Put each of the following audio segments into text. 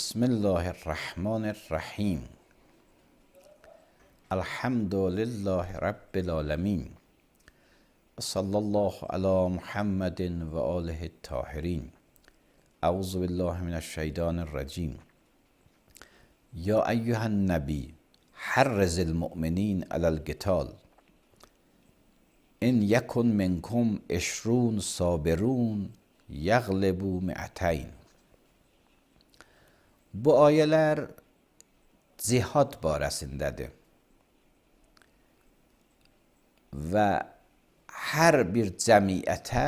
Bismillahirrahmanirrahim. Elhamdülillahi Rabbil alemin. Sallallahu ala Muhammedin ve alihi tahirin. Euzu billahi mineşşeytanirracim. Ya eyyühen nebi, harrizil mu'minin alel qital. İn yekun minkum eşrun sabirun yaglibu mi'atayn. Bu ayələr cihad barəsindədir və hər bir cəmiyyətə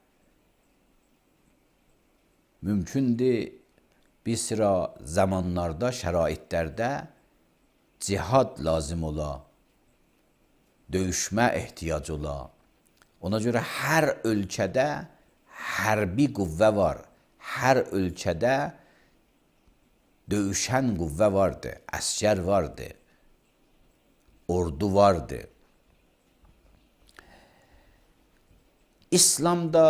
mümkündür bir sıra zamanlarda, şəraitlərdə cihad lazım ola, döyüşmə ehtiyac ola. Ona görə hər ölkədə hərbi qüvvə var, hər ölkədə döyüşən qüvvə vardı, əskər vardı, ordu vardı. İslamda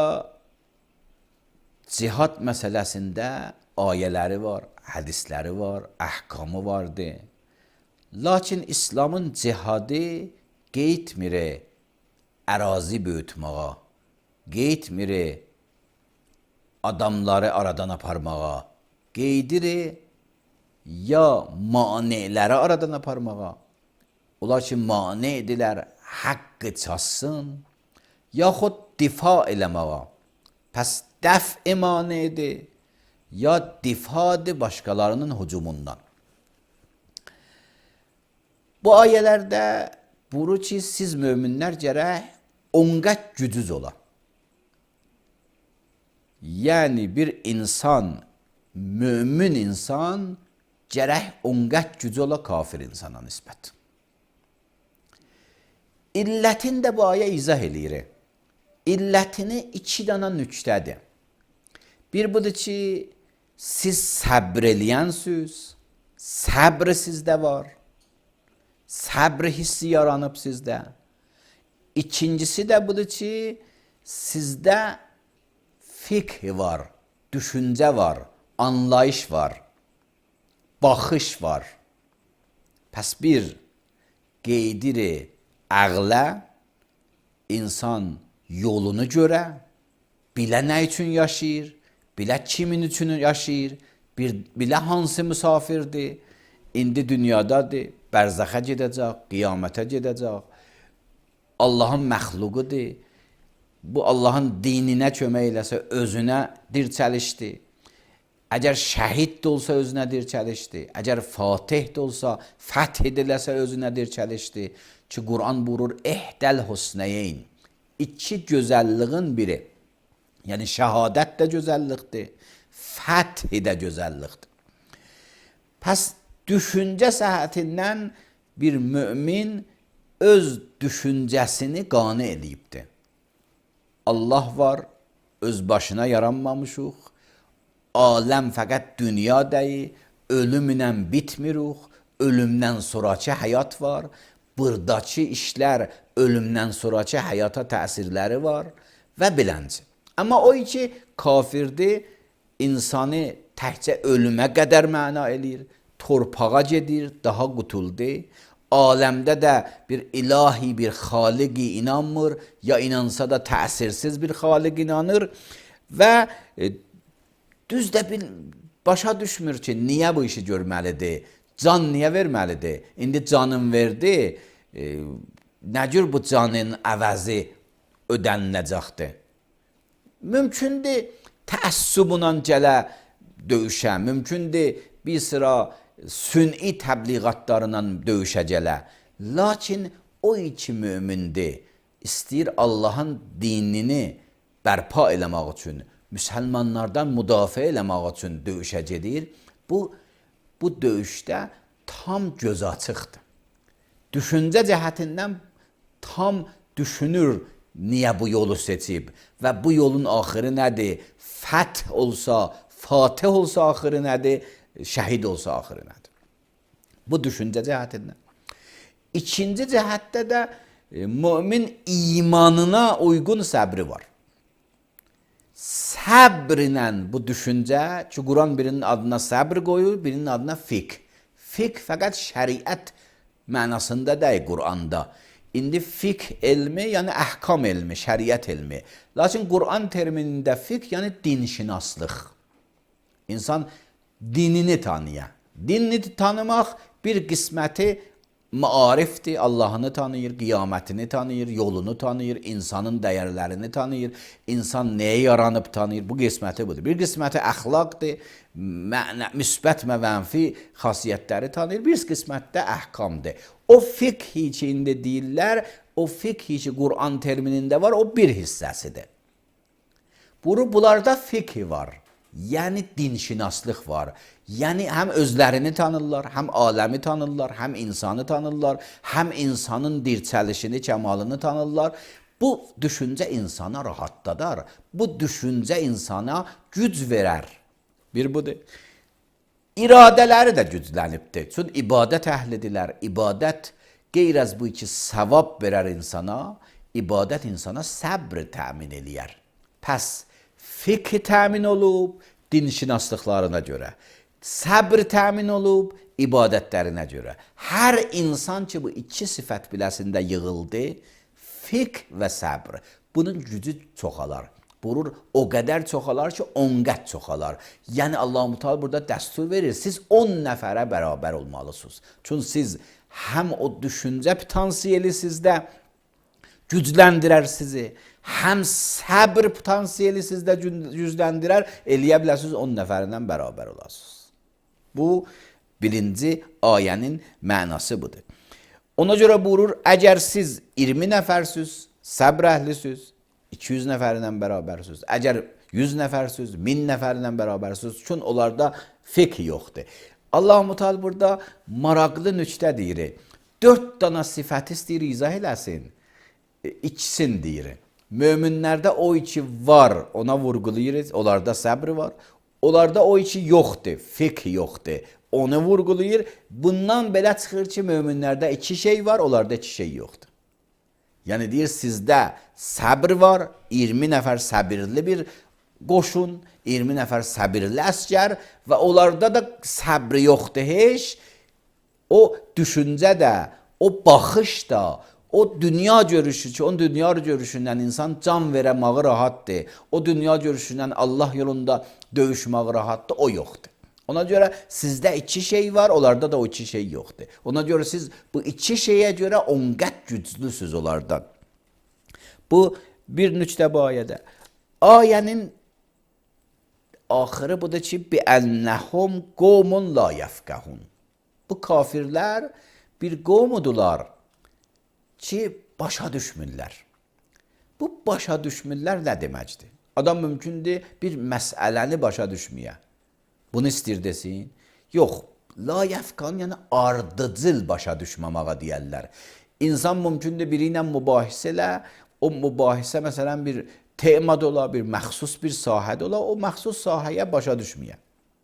cihad məsələsində ayələri var, hədisləri var, əhkamı vardı. Lakin İslamın cihadı qeydmir ərazi böyütməyə, qeydmir adamları aradan aparmağa, qeydir ya maneləri aradan aparmağa, olar ki, mane edilər, haqqı çatsın, yaxud difa eləməğa. Pəs dəf manedir, ya difadır başqalarının hücumundan. Bu ayələrdə buyurur ki, siz möminlər gərək onqat gücüz ola. Yəni bir insan, mömin insan gərək onqat gücü ola kafir insana nisbət. İllətini də bu ayə izah eləyir. İllətini iki dana nüqtədir. Bir budur ki, siz səbr eləyənsiniz, səbr sizdə var, səbr hissi yaranıb sizdə. İkincisi də budur ki, sizdə fiqh var, düşüncə var, anlayış var, baxış var. Pəs bir qeydir əqlə, insan yolunu görə, bilə nə üçün yaşayır, bilə kimin üçün yaşayır, bilə hansı müsafirdir, indi dünyadadır, bərzəxə gedəcək, qiyamətə gedəcək, Allahın məxluqudur, bu Allahın dininə kömək eləsə özünə dirçəlişdir. Əgər şəhid də olsa özünə dirçəlişdir, əgər fatih də olsa, fəth ediləsə özünə dirçəlişdir. Ki, Quran buyurur, ehdəl husneyn, iki gözəlliğin biri. Yəni, şəhadət də gözəllikdir, fəth də gözəllikdir. Pəs, düşüncə səhətindən bir mümin öz düşüncəsini qane eləyibdir. Allah var, öz başına yaranmamışıq, aləm fəqət dünya deyil, ölümlə bitmirik, ölümdən sonraki həyat var, buradakı işlər ölümdən sonraki həyata təsirləri var və bilənci. Amma o ki, kafirdir, insanı təkcə ölümə qədər məna eləyir, torpağa gedir, daha qutuldur, aləmdə də bir ilahi bir xaliqi inanmır, ya inansa da təsirsiz bir xaliq inanır və düz də başa düşmür ki, niyə bu işi görməlidir, can niyə verməlidir, indi canın verdi, nə cür bu canın əvəzi ödəniləcəkdir. Mümkündür təəssübundan gələ döyüşə, mümkündür bir sıra sünni təbliğatlarından döyüşə gələ. Lakin o iki mömindir, istəyir Allahın dinini bərpa eləmək üçün, müsəlmanlardan müdafiə eləmək üçün döyüşə gedir. Bu döyüşdə tam göz açıqdır. Düşüncə cəhətindən tam düşünür niyə bu yolu seçib və bu yolun axırı nədir? Fəth olsa, fatih olsa axırı nədir? Şəhid olsa axırı nədir? Bu düşüncə cəhətindən. İkinci cəhətdə də mümin imanına uyğun səbri var. Səbrlə bu düşüncə ki, Quran birinin adına səbr qoyur, birinin adına fiqh. Fiqh fəqət şəriət mənasında deyil Quranda. İndi fiqh elmi, yəni əhkam elmi, şəriət elmi. Lakin Quran terminində fiqh, yəni dinşinaslıq. İnsan dinini tanıya. Dinini tanımaq bir qisməti maarifdir, Allahını tanıyır, qiyamətini tanıyır, yolunu tanıyır, insanın dəyərlərini tanıyır, insan nəyə yaranıb tanıyır, bu qisməti budur. Bir qisməti əxlaqdır, müsbət və mənfi xasiyyətləri tanıyır, bir qismətdə əhkamdır. O fiqh içində deyirlər, o fiqh içi Quran terminində var, o bir hissəsidir. Bunlarda fiqh var. Yəni dinşinaslıq var. Yəni həm özlərini tanırlar, həm aləmi tanırlar, həm insanı tanırlar, həm insanın dirçəlişini, kəmalını tanırlar. Bu düşüncə insana rahatladar. Bu düşüncə insana güc verər. Bir budur. İradələri də güclənibdir. Çünki ibadət əhlidirlər. İbadət qeyr-əz bu ki, savab verər insana, ibadət insana səbr təmin eləyər. Pəs fiqh təmin olub dinşinaslıqlarına görə, səbr təmin olub ibadətlərinə görə. Hər insan ki, bu iki sifət biləsində yığıldı, fiqh və səbr, bunun gücü çoxalar. Burur o qədər çoxalar ki, 10 qət çoxalar. Yəni Allah-u Teala burada dəstur verir, siz 10 nəfərə bərabər olmalısınız. Çünki siz həm o düşüncə potansiyeli sizdə gücləndirər sizi, həm səbr potansiyeli sizdə gücləndirər, eləyə biləsiniz 10 nəfərindən bərabər olasınız. Bu, birinci ayənin mənası budur. Ona görə buyurur, əgər siz 20 nəfərsiniz, səbr əhlisiniz, 200 nəfərindən bərabərsiniz. Əgər 100 nəfərsiniz, 1000 nəfərindən bərabərsiniz, çünki onlarda fiqh yoxdur. Allah-u Teala burada maraqlı nüktə deyir. 4 dana sifəti istəyir, izah eləsin. İkisin deyir. Möminlərdə o iki var, ona vurğulayırız, onlarda səbr var. Onlarda o iki yoxdur, fiqh yoxdur. Onu vurğulayır. Bundan belə çıxır ki, möminlərdə iki şey var, onlarda iki şey yoxdur. Yəni deyir, sizdə səbr var, 20 nəfər səbirli bir qoşun, 20 nəfər səbirli əskər və onlarda da səbr yoxdur heç. O düşüncə də, o baxış da, o dünya görüşü ki, o dünya görüşündən insan can verəməyi rahatdır. O dünya görüşündən Allah yolunda döyüşməyi rahatdır, o yoxdur. Ona görə sizdə iki şey var, onlarda da o iki şey yoxdur. Ona görə siz bu iki şeyə görə 10 qət güclüsünüz onlardan. Bu bir nüktə bu ayədə. Ayənin axırı budur ki, bi'ənnəhum qovmun la yəfqəhun. Bu kafirlər bir qovmudular ki, başa düşmürlər. Bu başa düşmürlər nə deməkdir? Adam mümkündür bir məsələni başa düşməyə. Bunu istir desin? Yox, la yəfqan, yəni ardıcıl başa düşməməyə deyərlər. İnsan mümkündür biri ilə mübahisə elə, o mübahisə məsələn bir temada ola, bir məxsus bir sahədə ola, o məxsus sahəyə başa düşməyə.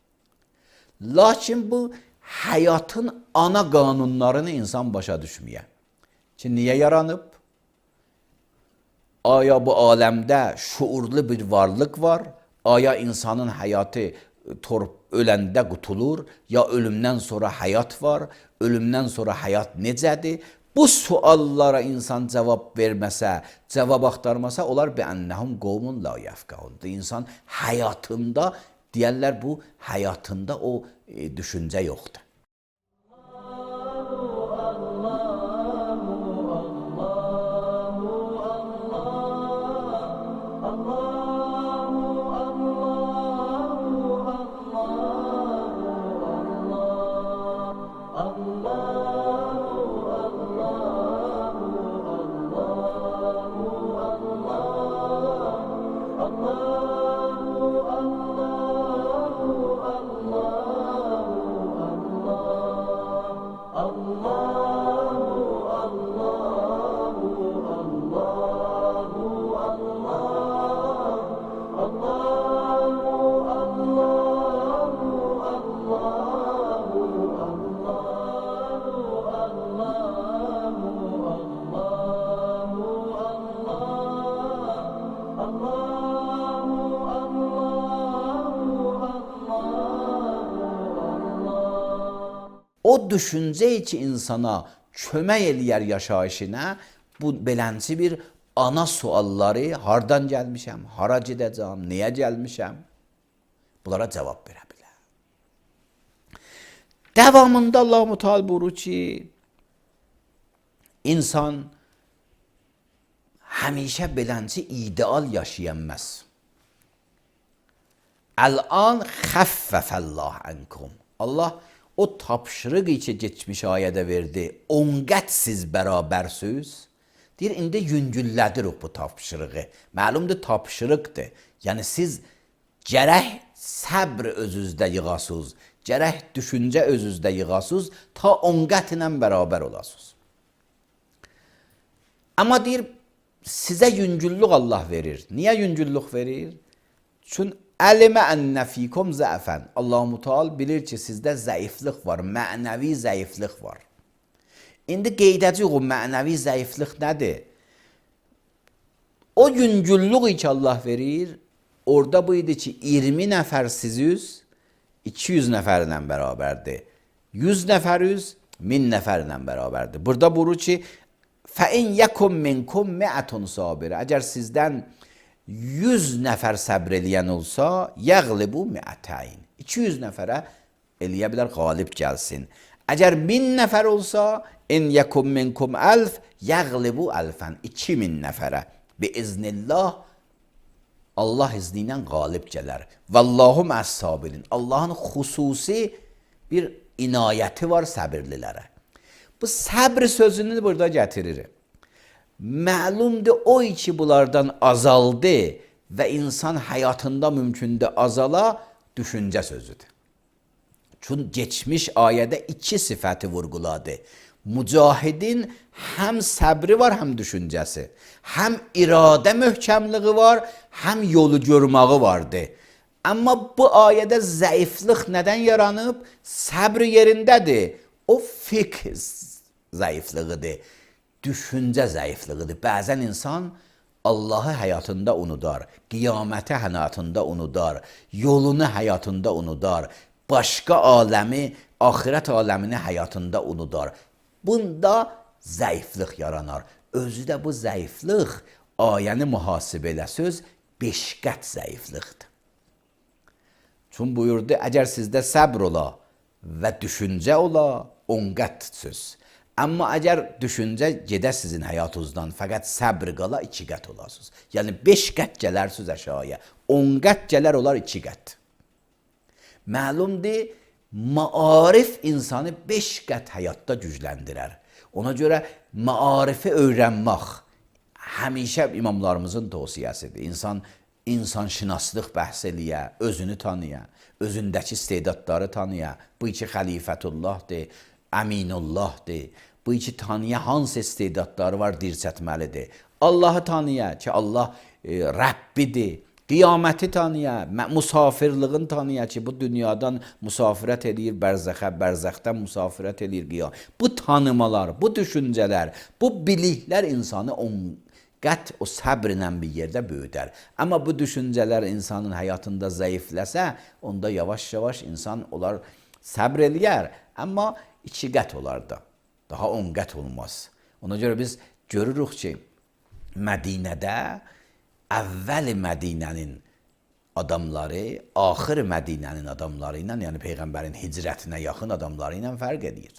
Lakin bu həyatın ana qanunlarını insan başa düşməyə. Ki, niyə yaranıb? Aya bu aləmdə şuurlu bir varlıq var? Aya insanın həyatı öləndə qutulur? Ya ölümdən sonra həyat var? Ölümdən sonra həyat necədir? Bu suallara insan cavab verməsə, cavab axtarmasa, onlar bi'ənnəhum qovmun la yəfqəhun. İnsan həyatında, deyərlər bu, həyatında o düşüncə yoxdur. O düşüncə ki insana kömək eləyər yaşayışına, bu belənçi bir ana sualları, hardan gəlmişəm, hara gedəcəm, niyə gəlmişəm, bunlara cavab verə bilər. Devamında Allah-u Teala buyurur ki, insan həmişə belənçi ideal yaşayanməz. Əl-an xəffəfəllah ənkum. Allah o tapşırıq ki geçmiş ayədə verdi, onqət siz bərabərsiniz. Deyir, indi yüngüllədirik bu tapşırığı. Məlumdur tapşırıqdır. Yəni siz gərək səbr özünüzdə yığasınız, gərək düşüncə özünüzdə yığasınız, ta onqət ilə bərabər olasınız. Amma deyir, sizə yüngüllük Allah verir. Niyə yüngüllük verir? Çünki əlimə ənnə fikum zəfən. Allah-u Teala bilir ki, sizdə zəiflik var, mənəvi zəiflik var. İndi qeydəcək o mənəvi zəiflik nədir? O yüngüllük ki Allah verir, orada bu idi ki 20 nəfər siziz, 200 nəfərlə bərabərdir. 100 nəfəriz, 1000 nəfərlə bərabərdir. Burada buyurur ki, فَاِنْ يَكُمْ مِنْكُمْ مِعَةٌ صَابِرَ. Əgər sizdən 100 nəfər səbr eləyən olsa, yəğlibu mi'ətəyn. 200 nəfərə eləyə bilər, qalib gəlsin. Əgər 1000 nəfər olsa, in yekum minkum elf, yəğlibu elfən. 2000 nəfərə. Biiznillah, Allah izni ilə qalib gələr. Vallahu məs-sabirin. Allahın xüsusi bir inayəti var səbirlilərə. Bu səbr sözünü burada gətirir. Məlumdur o ki bunlardan azaldı və insan həyatında mümkündür azala düşüncə sözüdür. Çünki geçmiş ayədə iki sifəti vurguladı. Mücahidin həm səbri var, həm düşüncəsi. Həm iradə möhkəmliği var, həm yolu görməyi vardı. Amma bu ayədə zəiflik nədən yaranıb? Səbr yerindədir. O fikr zəifliğidir. Düşüncə zəifliğidir. Bəzən insan Allahı həyatında unudar, qiyaməti həyatında unudar, yolunu həyatında unudar, başqa aləmi, axirət aləmini həyatında unudar. Bunda zəiflik yaranar. Özü də bu zəiflik ayəni mühasibə eləsəz, beşqət zəiflikdir. Çünki buyurdu, əgər sizdə səbr ola və düşüncə ola, onqət söz. Amma əgər düşüncə gedə sizin həyatınızdan, fəqət səbr qala 2 qət olasınız. Yəni 5 qət gələrsiniz əşyaya, 10 qət gələr olar 2 qət. Məlumdur, maarif insanı 5 qət həyatda gücləndirər. Ona görə maarifi öyrənmək həmişə imamlarımızın tövsiyəsidir. İnsan şinaslıq bəhs eləyə, özünü tanıya, özündəki istedadları tanıya. Bu iki xəlifətullahdır, əminullahdır. Bu iki tanıya hansı istedadları var dirçətməlidir. Allahı tanıya ki Allah Rəbbidir. Qiyaməti tanıya, musafirliğin tanıya ki bu dünyadan musafirət edir bərzəxə, bərzəxdən musafirət edir qiyam. Bu tanımalar, bu düşüncələr, bu biliklər insanı qət o səbrlə bir yerdə böyüdər. Amma bu düşüncələr insanın həyatında zəifləsə, onda yavaş-yavaş insan olar səbr eləyər, amma 2 qət olar da. Daha 10 qət olmaz. Ona görə biz görürük ki, Mədinədə əvvəl Mədinənin adamları, axır Mədinənin adamları ilə, yəni Peyğəmbərin hicrətinə yaxın adamları ilə fərq edir.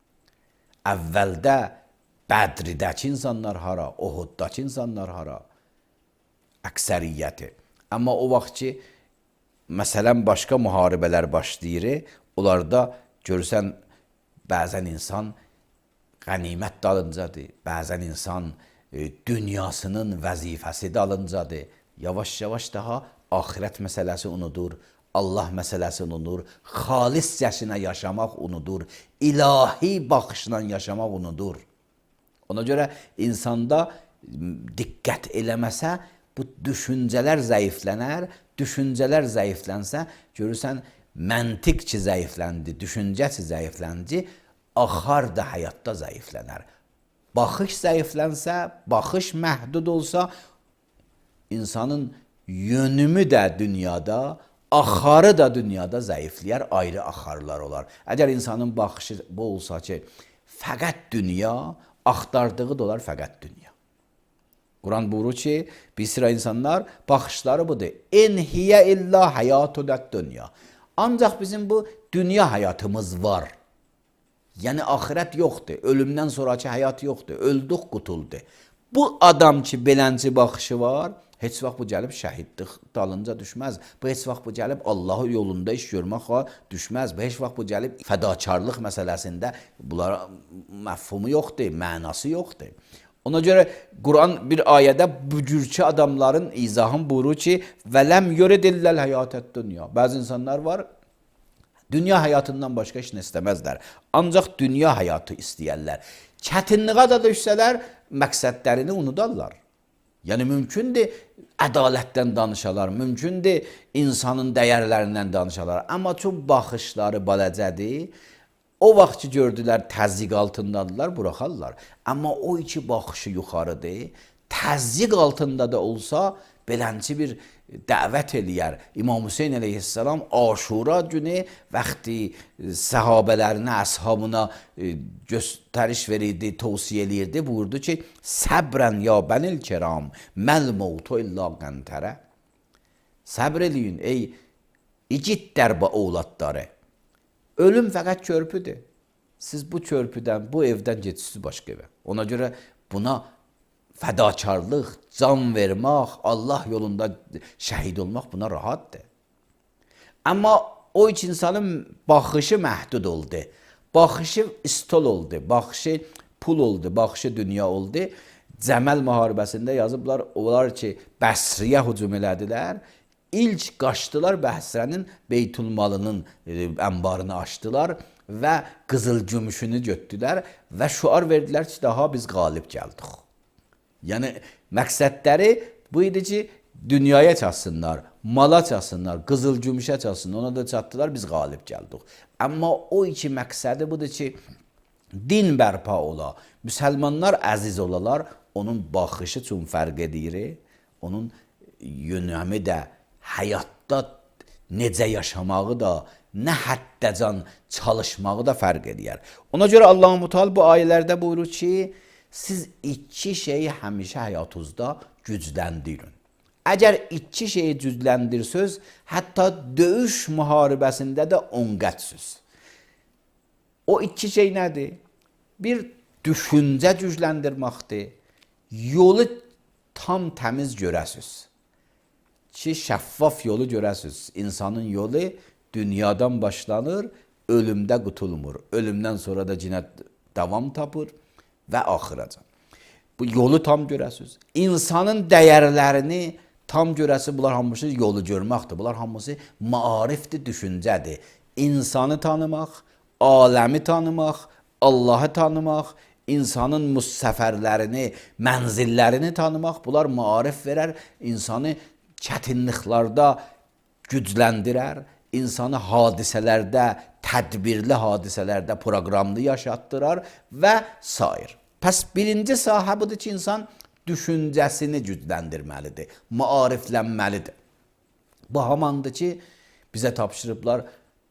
Əvvəldə Bədridəki insanlar hara, Uhuddakı insanlar hara, əksəriyyəti. Amma o vaxt ki, məsələn, başqa müharibələr başlayır, onlarda görürsən, bəzən insan qənimət dalıncadır, bəzən insan dünyasının vəzifəsi dalıncadır. Yavaş-yavaş daha axirət məsələsi unudur, Allah məsələsi unudur, xaliscəsinə yaşamaq unudur, ilahi baxışla yaşamaq unudur. Ona görə insanda diqqət eləməsə, bu düşüncələr zəiflənər, düşüncələr zəiflənsə, görürsən, məntiq ki zəifləndi, düşüncə ki zəifləndi, axar da həyatda zəiflənər. Baxış zəiflənsə, baxış məhdud olsa, insanın yönümü də dünyada axarı da dünyada zəifləyər, ayrı axarlar olar. Əgər insanın baxışı bu olsa ki, fəqət dünya, axtardığı da olar fəqət dünya. Quran buyurur ki, bir sıra insanlar baxışları budur. En hiyə illa həyatudət dünya. Ancaq bizim bu dünya həyatımız var. Yəni axirət yoxdur, ölümdən sonraki həyat yoxdur, öldük, qutuldu. Bu adam ki, belənci baxışı var, heç vaxt bu gəlib şəhidlik dalınca düşməz. Bu heç vaxt bu gəlib Allahın yolunda iş görməklə düşməz. Bu heç vaxt bu gəlib fədakarlıq məsələsində bunlara məfhumu yoxdur, mənası yoxdur. Ona görə Quran bir ayədə bu cürçü adamların izahını buyurur ki, vələm yuridilləl həyatət dünya. Bəzi insanlar var, dünya həyatından başqa iş istəməzlər. Ancaq dünya həyatı istəyərlər. Çətinliyə də düşsələr, məqsədlərini unudarlar. Yəni mümkündür ədalətdən danışalar, mümkündür insanın dəyərlərindən danışalar. Amma çox baxışları balacədir. O vaxt ki gördülər təzyiq altındadılar, buraxarlar. Amma o iki baxışı yuxarıdır. Təzyiq altında da olsa belənci bir dəvət eləyər. İmam Hüseyin əleyhissalam Aşura günü vaxtı səhabələrinə, əshabına göstəriş verirdi, tövsiyə eləyirdi. Buyurdu ki, səbrən ya bənil kiram, məl mevtu illa qəntərə. Səbr eləyin ey igid dərba ovladları. Ölüm fəqət körpüdür. Siz bu körpüdən, bu evdən gedirsiniz başqa evə. Ona görə buna fədakarlıq, can vermək, Allah yolunda şəhid olmaq buna rahatdır. Amma o üç insanın baxışı məhdud oldu. Baxışı istol oldu, baxışı pul oldu, baxışı dünya oldu. Cəməl müharibəsində yazıblar, onlar ki, Bəsriyə hücum elədilər. İlk qaçdılar Bəsrənin Beytülmalının ənbarını açdılar və qızıl gümüşünü götürdülər və şüar verdilər ki, daha biz qalib gəldik. Yəni məqsədləri bu idi ki, dünyaya çatsınlar, mala çatsınlar, qızıl gümüşə çatsınlar, ona da çatdılar, biz qalib gəldik. Amma o iki məqsədi budur ki, din bərpa ola, müsəlmanlar əziz olalar, onun baxışı üçün fərq edir, onun yönəmi də, həyatda necə yaşamağı da, nə həddəcan çalışmağı da fərq edir. Ona görə Allah-u Teala bu ayələrdə buyurur ki, siz iki şeyi həmişə həyatınızda gücləndirin. Əgər iki şeyi gücləndirsiniz, hətta döyüş müharibəsində də onqətsiniz. O iki şey nədir? Bir düşüncə gücləndirməkdir. Yolu tam təmiz görəsiniz. Ki şəffaf yolu görəsiniz. İnsanın yolu dünyadan başlanır, ölümdə qutulmur. Ölümdən sonra da cinə davam tapır və axıracan. Bu yolu tam görəsiniz. İnsanın dəyərlərini tam görəsi, bunlar hamısı yolu görməkdir. Bunlar hamısı maarifdir, düşüncədir. İnsanı tanımaq, aləmi tanımaq, Allahı tanımaq, insanın müsəfərlərini, mənzillərini tanımaq, bunlar maarif verər, insanı çətinliklərdə gücləndirər, insanı hadisələrdə, tədbirli hadisələrdə proqramlı yaşatdırar və s. Pəs birinci sahə budur ki, insan düşüncəsini gücləndirməlidir, maariflənməlidir. Bu hamandır ki, bizə tapşırıblar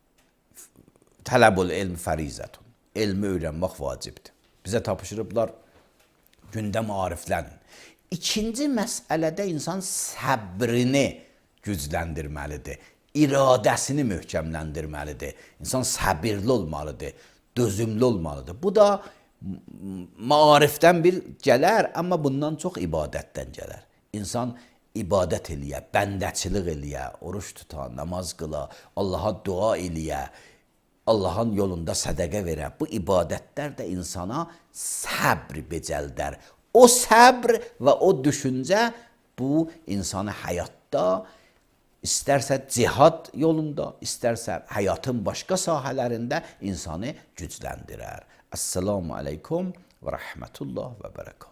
tələbul elm fərizətun, elmi öyrənmək vacibdir. Bizə tapşırıblar gündə maariflənin. İkinci məsələdə insan səbrini gücləndirməlidir, iradəsini möhkəmləndirməlidir. İnsan səbirli olmalıdır, dözümlü olmalıdır. Bu da maarifdən bir gələr, amma bundan çox ibadətdən gələr. İnsan ibadət eləyə, bəndəçilik eləyə, oruç tuta, namaz qıla, Allaha dua eləyə, Allahın yolunda sədəqə verə. Bu ibadətlər də insana səbr becəldər. O səbr və o düşüncə bu insanı həyatda, istərsə cihad yolunda, istərsə həyatın başqa sahələrində insanı gücləndirər. Əssalamu aleykum və rəhmətullah və bərəkət.